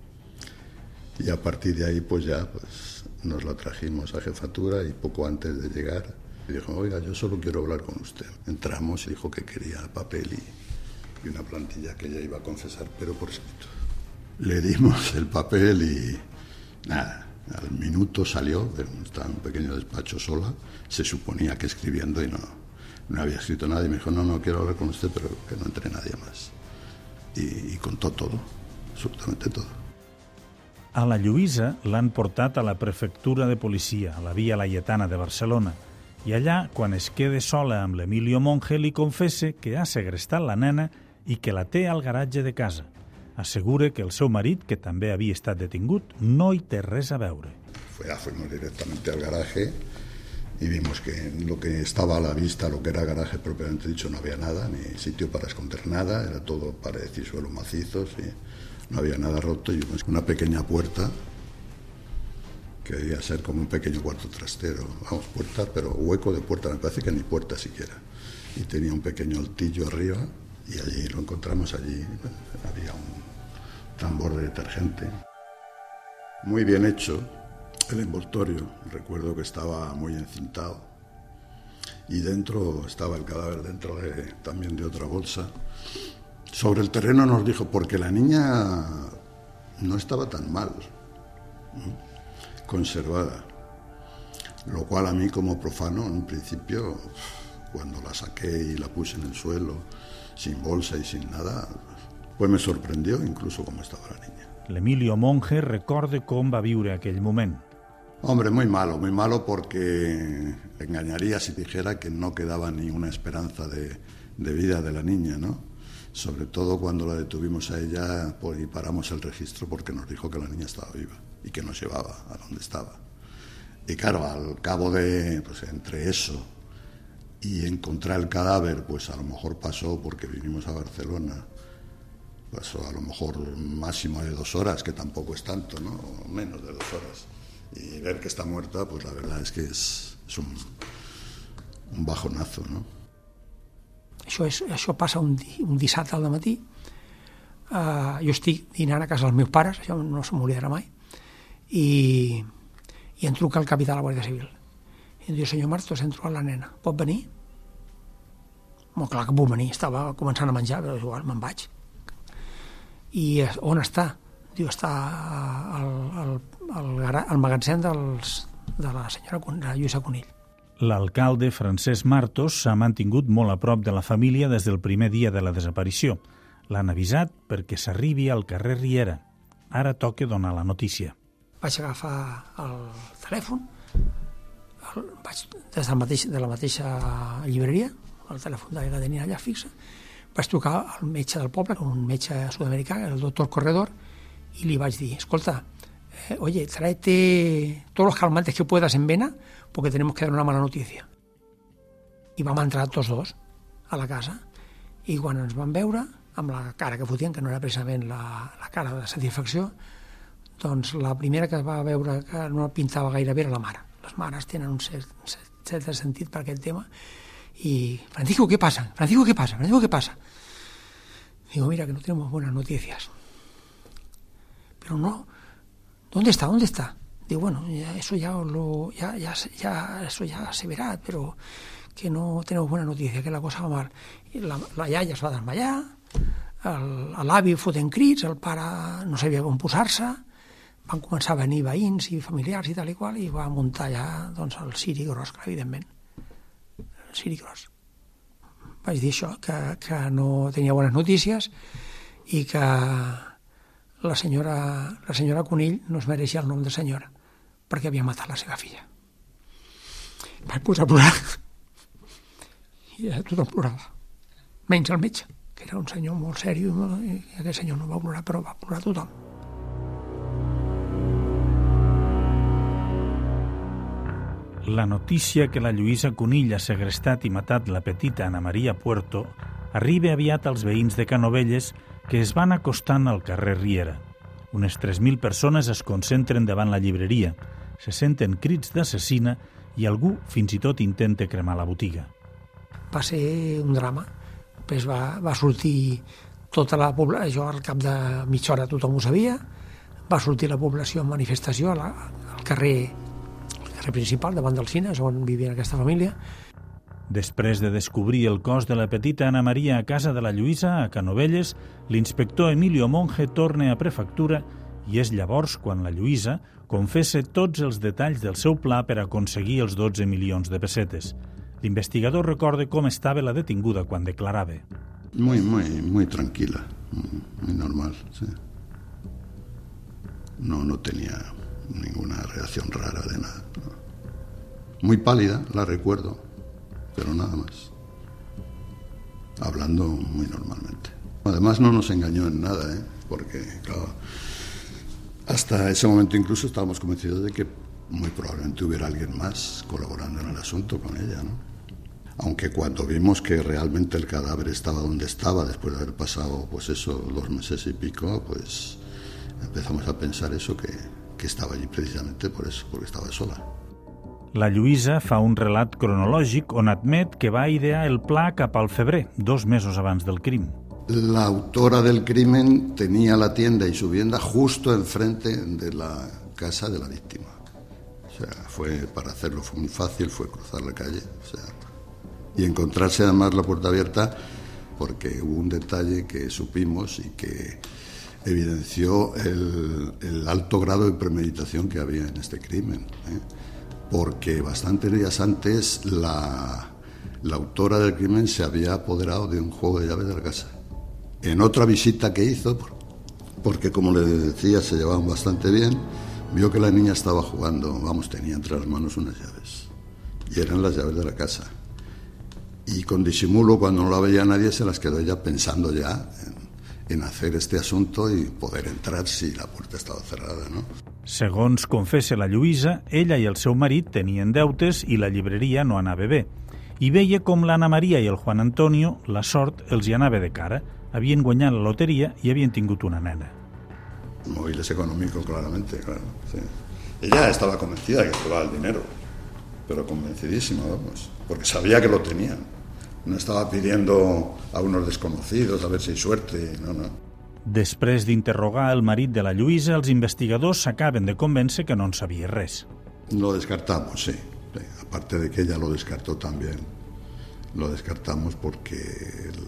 Y a partir de ahí pues ya pues, nos la trajimos a jefatura y poco antes de llegar dijo, oiga, yo solo quiero hablar con usted. Entramos y dijo que quería papel y, y una plantilla que ella iba a confesar, pero por escrito. Le dimos el papel y nada, al minuto salió, estaba en un pequeño despacho sola, se suponía que escribiendo y no, no había escrito nada y me dijo, no, no quiero hablar con usted, pero que no entre nadie más. Y, y contó todo, absolutamente todo. A la Lluïsa l'han portat a la prefectura de policia, a la Via Laietana de Barcelona, i allà, quan es quede sola amb l'Emilio Monge, li confessa que ha segrestat la nena i que la té al garatge de casa. Assegura que el seu marit, que també havia estat detingut, no hi té res a veure. Fuimos directamente al garaje y vimos que lo que estaba a la vista, lo que era garaje propiamente dicho, no había nada, ni sitio para esconder nada, era todo pared y suelo macizos, y no había nada roto, y una pequeña puerta que debía ser como un pequeño cuarto trastero, vamos, puerta, pero hueco de puerta, me parece que ni puerta siquiera, y tenía un pequeño altillo arriba, y allí lo encontramos, allí había un tambor de detergente, muy bien hecho, el envoltorio, recuerdo que estaba muy encintado, y dentro estaba el cadáver, dentro de, también de otra bolsa. Sobre el terreno nos dijo, porque la niña no estaba tan mal, ¿no? Conservada, lo cual a mí como profano en un principio, cuando la saqué y la puse en el suelo, sin bolsa y sin nada, pues me sorprendió incluso cómo estaba la niña. L'Emilio Monge recorda com va viure aquell moment. Hombre, muy malo, muy malo porque engañaría si dijera que no quedaba ni una esperanza de, de vida de la niña, ¿no? Sobre todo cuando la detuvimos a ella pues, y paramos el registro porque nos dijo que la niña estaba viva y que nos llevaba a donde estaba. Y claro, al cabo de, pues entre eso y encontrar el cadáver, pues a lo mejor pasó, porque vinimos a Barcelona, pasó a lo mejor un máximo de dos horas, que tampoco es tanto, ¿no? O menos de dos horas. Y ver que está muerta, pues la verdad es que és, és un, un bajonazo, no? Això, és, això passa un, di, un dissabte al matí. Uh, jo estic dinant a casa dels meus pares, això no se m'oblidarà mai, i, i em truca el capità de la Guàrdia Civil. I em diu, senyor Martos, hem trobat la nena, pot venir? Molt clar que puc venir, estava començant a menjar, però igual me'n vaig. I on està? Diu, està al, al, al, al magatzem dels, de la senyora de Lluïsa Conill. L'alcalde Francesc Martos s'ha mantingut molt a prop de la família des del primer dia de la desaparició. L'han avisat perquè s'arribi al carrer Riera. Ara toca donar la notícia. Vaig agafar el telèfon, el, vaig des del mateix, de la mateixa llibreria, el telèfon de la tenia allà fixa, vaig trucar al metge del poble, un metge sud-americà, el doctor Corredor, i li vaig dir, escolta, eh, oye, tráete todos los calmantes que puedas en vena porque tenemos que dar una mala notícia. I vam entrar tots dos a la casa i quan ens van veure, amb la cara que fotien, que no era precisament la, la cara de satisfacció, doncs la primera que va veure que no pintava gaire bé era la mare. Les mares tenen un cert, un cert sentit per aquest tema. Y, Francisco, ¿qué pasa? Francisco, ¿qué pasa? Francisco, ¿qué pasa? Digo, mira, que no tenemos buenas noticias. Pero no, ¿dónde está? ¿Dónde está? Digo, bueno, ya, eso ya lo, ya, ya, ya, eso ya se verá, pero que no tenemos buena notícia, que la cosa va mal. I la, la iaia es va desmayar, l'avi fotent crits, el pare no sabia com posar-se, van començar a venir veïns i familiars i tal i qual, i va muntar ja doncs, el Siri Gros, evidentment. El Siri Gros. Vaig dir això, que, que no tenia bones notícies i que la senyora, la senyora Conill no es mereixia el nom de senyora perquè havia matat la seva filla. Vaig posar a plorar i tothom plorava, menys el metge, que era un senyor molt sèrio, i aquest senyor no va plorar, però va plorar tothom. La notícia que la Lluïsa Conill ha segrestat i matat la petita Ana Maria Puerto arriba aviat als veïns de Canovelles que es van acostant al carrer Riera. Unes tres mil persones es concentren davant la llibreria, se senten crits d'assassina i algú fins i tot intenta cremar la botiga. Va ser un drama. Després va, va sortir tota la població, al cap de mitja hora tothom ho sabia, va sortir la població en manifestació la, al carrer, al carrer principal, davant del cine, on vivia aquesta família. Després de descobrir el cos de la petita Ana Maria a casa de la Lluïsa, a Canovelles, l'inspector Emilio Monge torna a prefectura i és llavors quan la Lluïsa confessa tots els detalls del seu pla per aconseguir els dotze milions de pessetes. L'investigador recorda com estava la detinguda quan declarava. Muy, muy, muy tranquila, muy, muy normal, sí. No, no tenía ninguna reacción rara de nada. No. Muy pálida, la recuerdo, pero nada más. Hablando muy normalmente. Además no nos engañó en nada, ¿eh? Porque, claro, hasta ese momento incluso estábamos convencidos de que muy probablemente hubiera alguien más colaborando en el asunto con ella, ¿no? Aunque cuando vimos que realmente el cadáver estaba donde estaba, después de haber pasado, pues eso, dos meses y pico, pues empezamos a pensar eso, que, que estaba allí precisamente por eso, porque estaba sola. La Lluïsa fa un relat cronològic on admet que va idear el pla cap al febrer, dos mesos abans del crim. La autora del crimen tenía la tienda y su vivienda justo enfrente de la casa de la víctima. O sea, fue, para hacerlo fue muy fácil, fue cruzar la calle, o sea, y encontrarse además la puerta abierta, porque hubo un detalle que supimos y que evidenció el, el alto grado de premeditación que había en este crimen, ¿eh? Porque bastantes días antes la, la autora del crimen se había apoderado de un juego de llaves de la casa. En otra visita que hizo, porque como le decía se llevaban bastante bien, vio que la niña estaba jugando, vamos, tenía entre las manos unas llaves, y eran las llaves de la casa. Y con disimulo, cuando no la veía nadie, se las quedó ella pensando ya en, en hacer este asunto y poder entrar si la puerta estava cerrada, no? Segons confessa la Lluïsa, ella i el seu marit tenien deutes i la llibreria no anava bé. I veia com l'Anna Maria i el Juan Antonio, la sort els hi anava de cara. Havien guanyat la loteria i havien tingut una nena. Móviles económicos, claramente, claro. Sí. Ella estaba convencida de que llevaba el dinero, pero convencidísima, vamos, porque sabía que lo tenían. No estaba pidiendo a unos desconocidos a ver si hay suerte, no, no. Després d'interrogar el marit de la Lluïsa, els investigadors s'acaben de convèncer que no en sabia res. Lo descartamos, sí. sí. Aparte de que ella lo descartó también. Lo descartamos porque él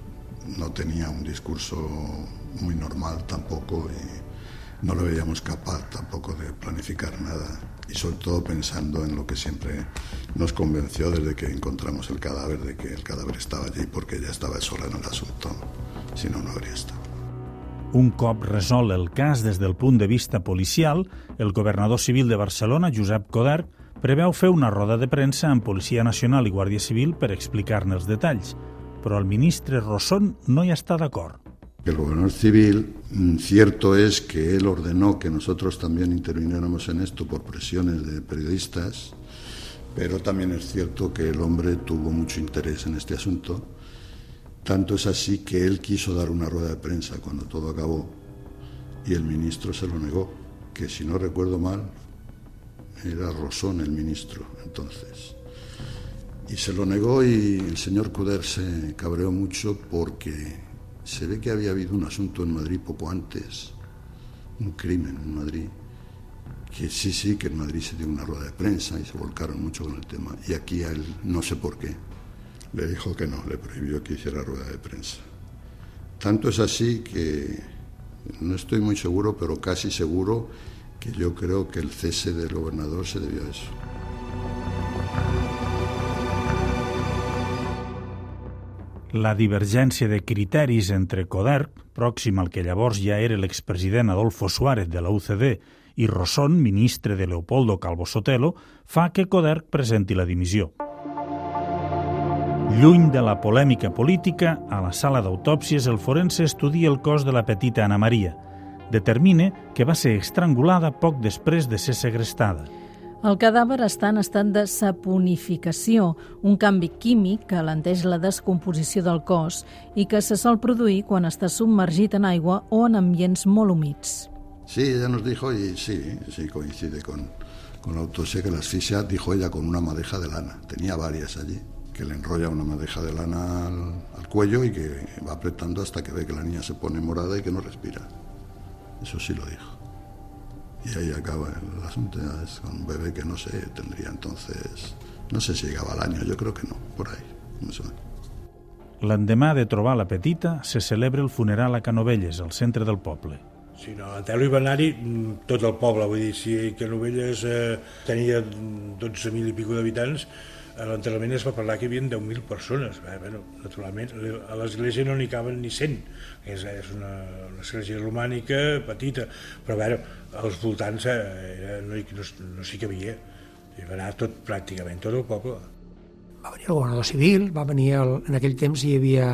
no tenía un discurso muy normal tampoco y no lo veíamos capaz tampoco de planificar nada. Y sobre todo pensando en lo que siempre nos convenció desde que encontramos el cadáver, de que el cadáver estaba allí porque ella estaba sola en el asunto, si no, no habría estado. Un cop resol el cas des del punt de vista policial, el governador civil de Barcelona, Josep Coderch, preveu fer una roda de premsa amb Policia Nacional i Guàrdia Civil per explicar-ne els detalls, però el ministre Rosson no hi està d'acord. El gobernador civil, cierto es que él ordenó que nosotros también interviniéramos en esto por presiones de periodistas, pero también es cierto que el hombre tuvo mucho interés en este asunto. Tanto es así que él quiso dar una rueda de prensa cuando todo acabó y el ministro se lo negó, que si no recuerdo mal era Rosón el ministro entonces. Y se lo negó y el señor Cuder se cabreó mucho porque se ve que había habido un asunto en Madrid poco antes, un crimen en Madrid, que sí, sí, que en Madrid se dio una rueda de prensa y se volcaron mucho con el tema. Y aquí a él, no sé por qué, le dijo que no, le prohibió que hiciera rueda de prensa. Tanto es así que no estoy muy seguro, pero casi seguro que yo creo que el cese del gobernador se debió a eso. La divergència de criteris entre Coderch, pròxim al que llavors ja era l'expresident Adolfo Suárez de la U C D, i Rosón, ministre de Leopoldo Calvo Sotelo, fa que Coderch presenti la dimissió. Lluny de la polèmica política, a la sala d'autòpsies el forense estudia el cos de la petita Ana Maria. Determina que va ser estrangulada poc després de ser segrestada. El cadàver està en estat de saponificació, un canvi químic que alenteix la descomposició del cos i que se sol produir quan està submergit en aigua o en ambients molt humits. Sí, ella nos dijo, y sí, sí coincide con, con la autopsia, que la asfixia, dijo ella, con una madeja de lana. Tenía varias allí, que le enrolla una madeja de lana al, al cuello y que va apretando hasta que ve que la niña se pone morada y que no respira. Eso sí lo dijo. Y ahí acaba el asunto. Es un bebé que no sé, tendría entonces, no sé si llegaba al año, yo creo que no, por ahí, més o menys. L'endemà de trobar la petita, se celebra el funeral a Canovelles, al centre del poble. Sí, no, a l'enterro hi va anar-hi tot el poble, vull dir, si Canovelles eh, tenia dotze mil i pico d'habitants, a l'enterrament es va parlar que hi havia deu mil persones. Bé, bueno, naturalment, a l'església no n'hi caben ni cent, és, és una, una església romànica petita, però bé, als voltants eh, no, no, no s'hi cabia, hi va anar tot, pràcticament tot el poble. Va venir el governador civil, va venir el, en aquell temps hi havia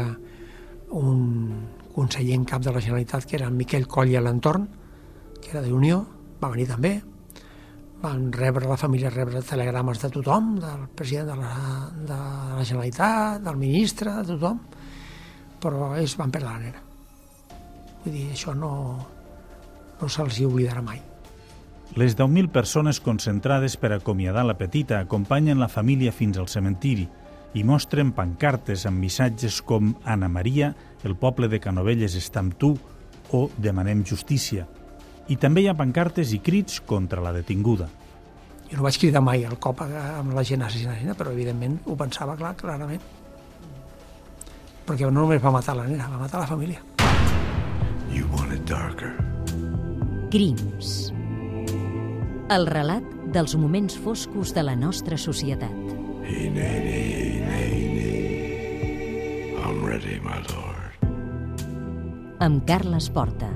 un conseller en cap de la Generalitat que era Miquel Coll i l'entorn, que era d'Unió, va venir també. Van rebre, la família rebre telegrames de tothom, del president de la, de la Generalitat, del ministre, de tothom, però ells van perdre la nena. Vull dir, això no, no se'ls hi oblidarà mai. Les deu mil persones concentrades per acomiadar la petita acompanyen la família fins al cementiri i mostren pancartes amb missatges com Ana Maria, el poble de Canovelles està amb tu o demanem justícia. I també hi ha pancartes i crits contra la detinguda. Jo no vaig cridar mai al cop amb la gent assassinada, però evidentment ho pensava clar, clarament. Perquè no només va matar la nena, va matar la família. You want it darker. Crims. El relat dels moments foscos de la nostra societat. Hey, nay, nay, nay, nay. I'm ready, my lord. Amb Carles Porta.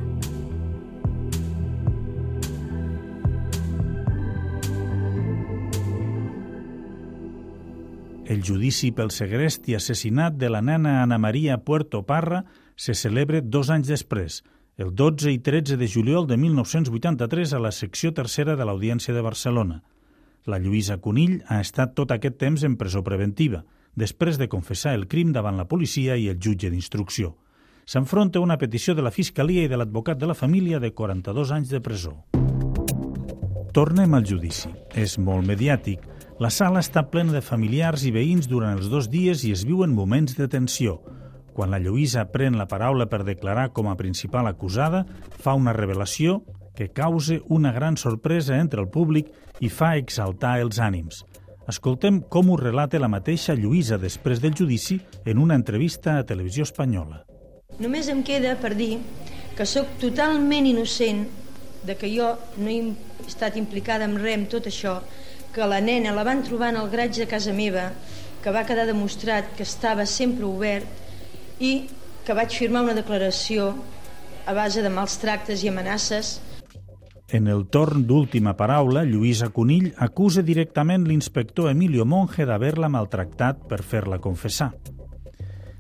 El judici pel segrest i assassinat de la nena Ana Maria Puerto Parra se celebra dos anys després, el dotze i tretze de juliol de mil nou-cents vuitanta-tres a la secció tercera de l'Audiència de Barcelona. La Lluïsa Conill ha estat tot aquest temps en presó preventiva, després de confessar el crim davant la policia i el jutge d'instrucció. S'enfronta a una petició de la Fiscalia i de l'advocat de la família de quaranta-dos anys de presó. Tornem al judici. És molt mediàtic. La sala està plena de familiars i veïns durant els dos dies i es viuen moments de tensió. Quan la Lluïsa pren la paraula per declarar com a principal acusada, fa una revelació que causa una gran sorpresa entre el públic i fa exaltar els ànims. Escoltem com ho relata la mateixa Lluïsa després del judici en una entrevista a Televisió Espanyola. Només em queda per dir que sóc totalment innocent de que jo no he estat implicada en res amb tot això, que la nena la van trobar en el garatge de casa meva, que va quedar demostrat que estava sempre obert i que vaig firmar una declaració a base de mals tractes i amenaces. En el torn d'última paraula, Lluïsa Conill acusa directament l'inspector Emilio Monge d'haver-la maltractat per fer-la confessar.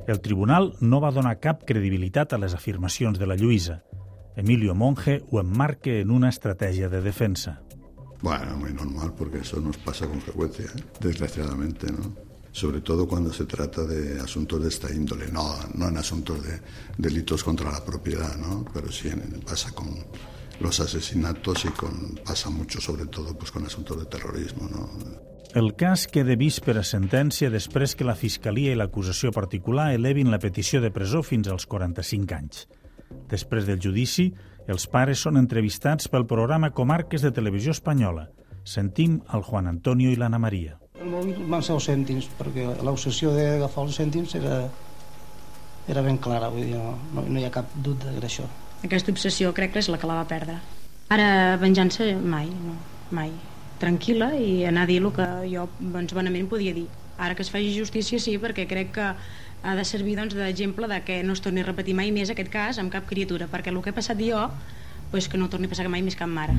El tribunal no va donar cap credibilitat a les afirmacions de la Lluïsa. Emilio Monge ho emmarca en una estratègia de defensa. Bueno, muy normal, porque eso nos pasa con frecuencia, ¿eh? Desgraciadamente, ¿no? Sobre todo cuando se trata de asuntos de esta índole, no, no en asuntos de delitos contra la propiedad, ¿no? Pero sí en, pasa con los asesinatos y con, pasa mucho, sobre todo, pues, con asuntos de terrorismo, ¿no? El cas queda vist per a sentència després que la Fiscalia i l'acusació particular elevin la petició de presó fins als quaranta-cinc anys. Després del judici, els pares són entrevistats pel programa Comarques de Televisió Espanyola. Sentim el Juan Antonio i l'Anna Maria. El mòbil van ser els cèntims, perquè l'obsessió d'agafar els cèntims era, era ben clara, vull dir, no, no, no hi ha cap dubte d'això. Aquesta obsessió crec que és la que la va perdre. Ara, venjança, mai, no, mai. Tranquil·la i anar a dir el que jo doncs, bonament podia dir. Ara que es faci justícia sí, perquè crec que ha de servir doncs, d'exemple de que no es torni a repetir mai més aquest cas amb cap criatura, perquè el que he passat jo doncs, que no torni a passar mai més cap mare.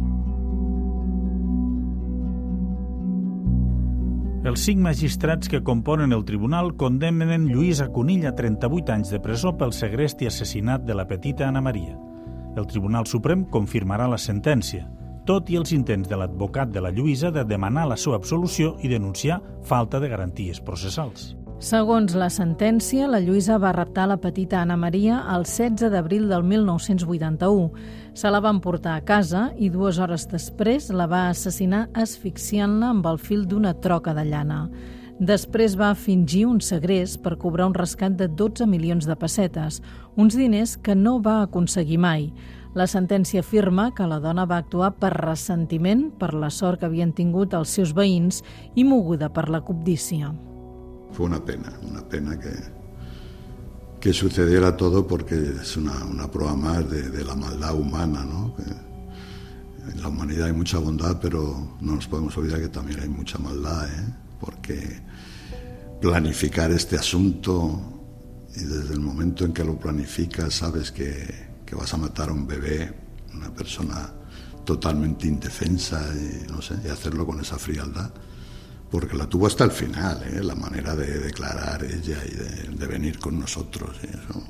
Els cinc magistrats que componen el tribunal condemnen Lluïsa Cunill a trenta-vuit anys de presó pel segrest i assassinat de la petita Anna Maria. El Tribunal Suprem confirmarà la sentència, tot i els intents de l'advocat de la Lluïsa de demanar la seva absolució i denunciar falta de garanties processals. Segons la sentència, la Lluïsa va raptar la petita Anna Maria el setze d'abril del mil nou-cents vuitanta-u. Se la van portar a casa i dues hores després la va assassinar asfixiant-la amb el fil d'una troca de llana. Després va fingir un segrest per cobrar un rescat de dotze milions de pessetes, uns diners que no va aconseguir mai. La sentència afirma que la dona va actuar per ressentiment per la sort que havien tingut els seus veïns i moguda per la cobdícia. Fue una pena, una pena que, que sucediera todo porque es una, una prueba más de, de la maldad humana, ¿no? Que en la humanidad hay mucha bondad, pero no nos podemos olvidar que también hay mucha maldad, ¿eh? Porque planificar este asunto y desde el momento en que lo planificas sabes que, que vas a matar a un bebé, una persona totalmente indefensa y, no sé, y hacerlo con esa frialdad. Porque la tuvo hasta el final, ¿eh? La manera de declarar ella y de, de venir con nosotros. Y eso.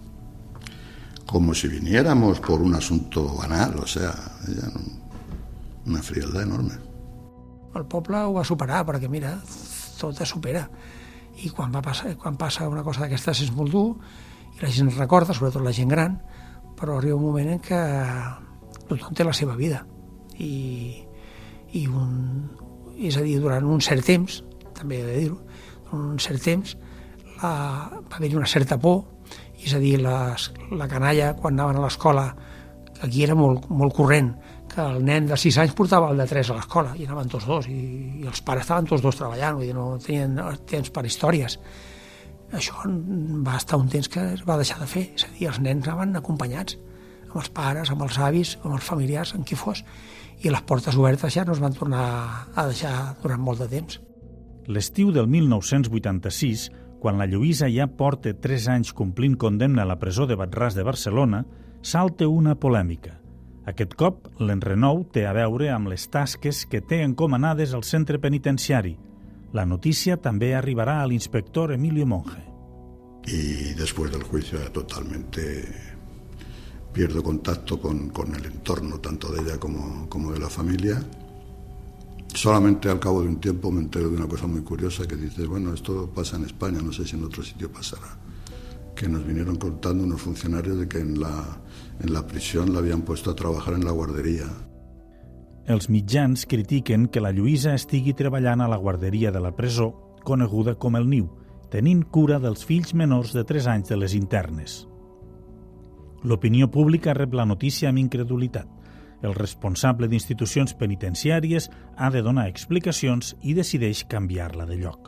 Como si viniéramos por un asunto banal, o sea, ella no, una frialdad enorme. El poble ho va superar, perquè mira, tot es supera. I quan, va passar, quan passa una cosa d'aquestes és molt dur, i la gent recorda, sobretot la gent gran, però arriba un moment en què tothom té la seva vida. I, i un, és a dir, durant un cert temps, també he de dir-ho, durant un cert temps la, va haver-hi una certa por, és a dir, les, la canalla quan anaven a l'escola, aquí era molt, molt corrent, que el nen de sis anys portava el de tres a l'escola, i anaven tots dos, i, i els pares estaven tots dos treballant, vull dir, no tenien temps per històries. Això va estar un temps que es va deixar de fer, és a dir, els nens anaven acompanyats, amb els pares, amb els avis, amb els familiars, amb qui fos, i les portes obertes ja no es van tornar a deixar durant molt de temps. L'estiu del mil nou-cents vuitanta-sis, quan la Lluïsa ja porta tres anys complint condemna a la presó de Bat-ras de Barcelona, salta una polèmica. Aquest cop, l'enrenou té a veure amb les tasques que té encomanades al centre penitenciari. La notícia també arribarà a l'inspector Emilio Monge. Y después del juicio totalmente pierdo contacto con, con el entorno, tanto de ella como, como de la familia. Solamente al cabo de un tiempo me entero de una cosa muy curiosa que dice, bueno, esto pasa en España, no sé si en otro sitio pasará. Que nos vinieron contando unos funcionarios de que en la, en la prisión la habían puesto a trabajar en la guardería. Els mitjans critiquen que la Lluïsa estigui treballant a la guarderia de la presó, coneguda com el Niu, tenint cura dels fills menors de tres anys de les internes. L'opinió pública rep la notícia amb incredulitat. El responsable d'institucions penitenciàries ha de donar explicacions i decideix canviar-la de lloc.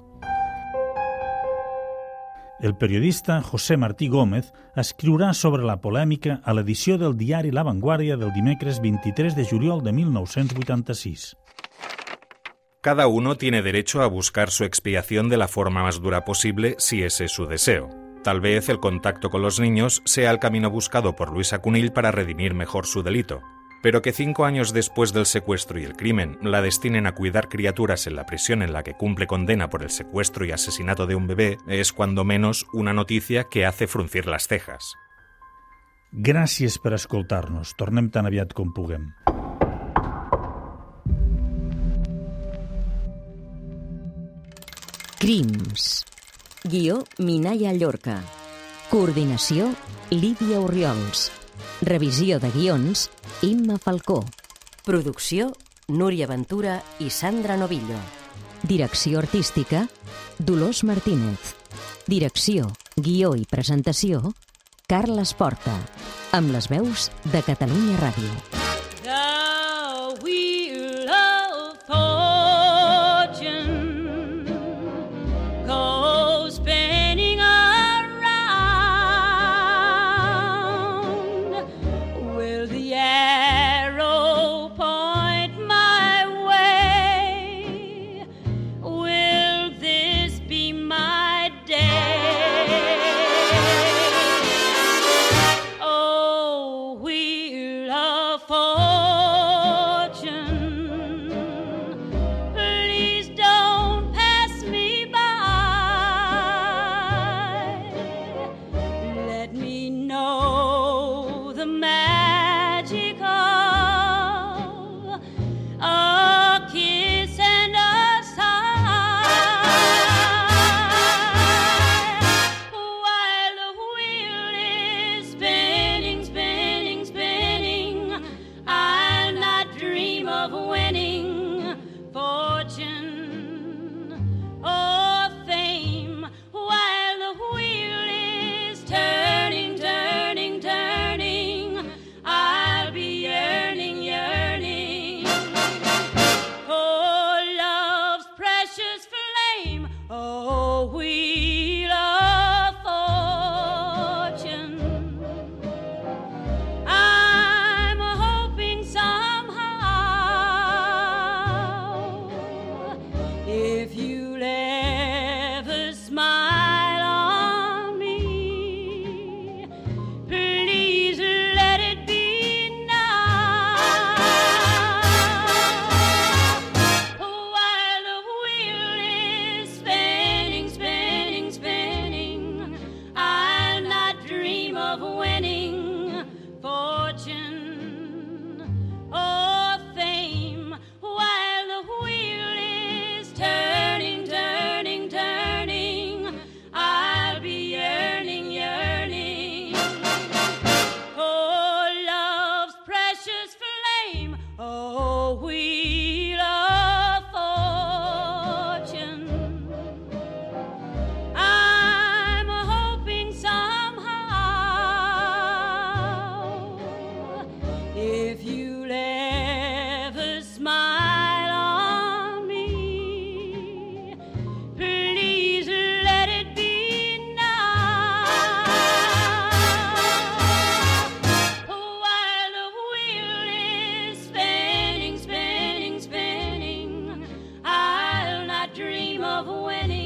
El periodista José Martí Gómez escriurà sobre la polèmica a l'edició del diari La Vanguardia del dimecres vint-i-tres de juliol de mil nou-cents vuitanta-sis. Cada uno tiene derecho a buscar su expiación de la forma más dura posible si ese es su deseo. Tal vez el contacto con los niños sea el camino buscado por Lluïsa Cunill para redimir mejor su delito. Pero que cinco años después del secuestro y el crimen la destinen a cuidar criaturas en la prisión en la que cumple condena por el secuestro y asesinato de un bebé es cuando menos una noticia que hace fruncir las cejas. Gràcies per escoltar-nos. Tornem tan aviat com puguem. Crims. Guió Minaya Llorca. Coordinació Lídia Orriols. Revisió de guions Imma Falcó. Producció Núria Ventura i Sandra Novillo. Direcció artística Dolors Martínez. Direcció, guió i presentació Carles Porta. Amb les veus de Catalunya Ràdio. The wheel of fortune goes spinning around. Will the arrow point my way? Will this be my day? Oh, wheel of fortune, please don't pass me by. Let me know the magic of a kiss and a sigh, while the wheel is spinning, spinning, spinning. I'll not dream of winning fortune or fame, while the wheel is turning, turning, turning. I'll be yearning, yearning for love's precious flame. Oh, wheel of fortune, I'm hoping somehow, if you'll ever smile on me, please let it be now. While the wheel is spinning, spinning, spinning, I'll not dream of winning fortune or fame, while the wheel is turning, turning, turning. I'll be yearning, yearning for love's precious flame. Oh, wheel of fortune, I'm hoping somehow, if you'll ever smile on me, please let it be now. While the wheel is spinning, spinning, spinning, I'll not dream of winning